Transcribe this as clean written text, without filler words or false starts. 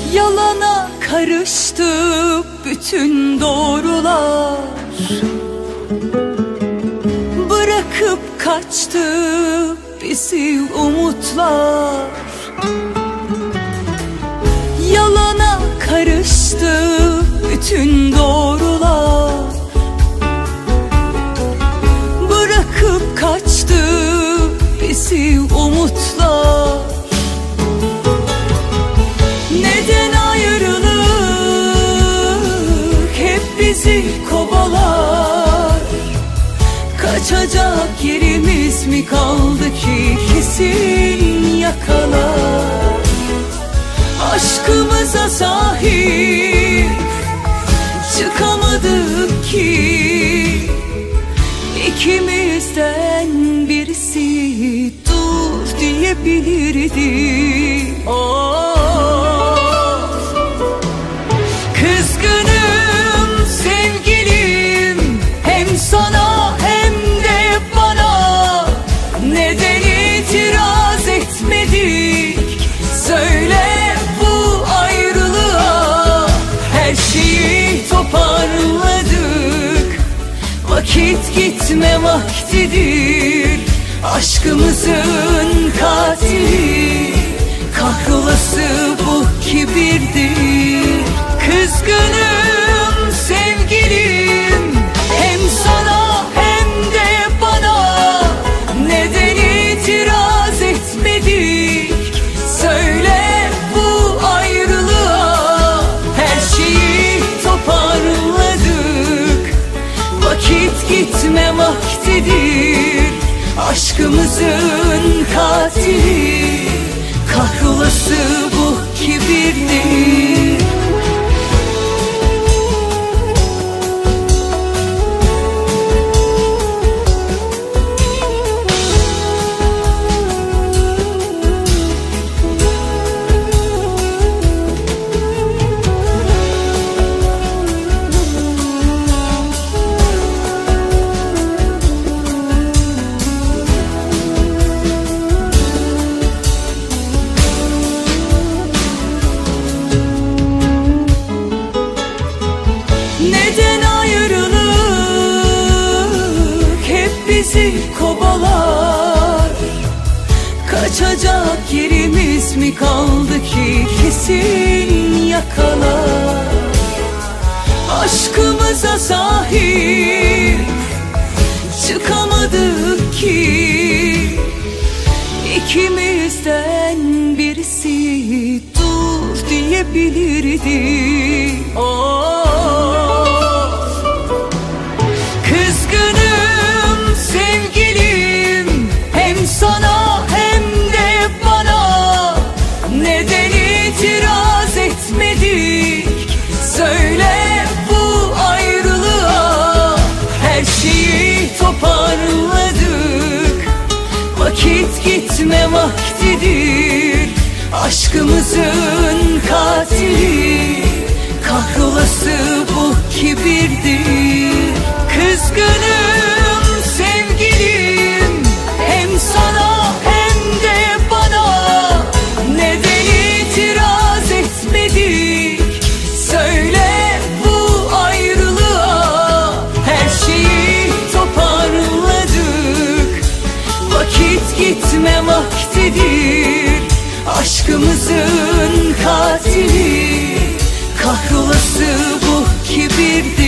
Yalana karıştı bütün doğrular, bırakıp kaçtı bizi umutlar. Yalana karıştı bütün doğrular, bırakıp kaçtı bizi umutlar. Neden ayrılık hep bizi kovalar? Kaçacak yerimiz mi kaldı ki kesin yakalar? Aşkımıza sahip çıkamadık ki, ikimizden birisi dur diyebilirdi. Kızgınım sevgilim, hem sana hem de bana. Neden itiraz etmedik? Söyle bu ayrılığa. Her şeyi toparladık, vakit gitme vaktidir. Aşkımızın katili kahrolası bu kibirdir. Kızgınım sevgilim, hem sana hem de bana. Neden itiraz etmedik? Söyle bu ayrılığa. Her şeyi toparladık, vakit gitme vaktidir. Aşkımızın katili kahrolası bu kibirdir. Neden ayrılık hep bizi kovalar? Kaçacak yerimiz mi kaldı ki kesin yakalar? Aşkımıza sahip çıkamadık ki, ikimizden birisi dur diyebilirdi. Kızgınım sevgilim, hem sana hem de bana. Neden itiraz etmedik? Söyle bu ayrılığa. Her şeyi toparladık, vakit gitme vaktidir. Aşkımızın katili kahrolası bu kibirdir. Kızgınım sevgilim, hem sana hem de bana. Neden itiraz etmedik? Söyle bu ayrılığa. Her şeyi toparladık, vakit gitme vaktidir. Aşkımızın katili kahrolası bu kibirdir.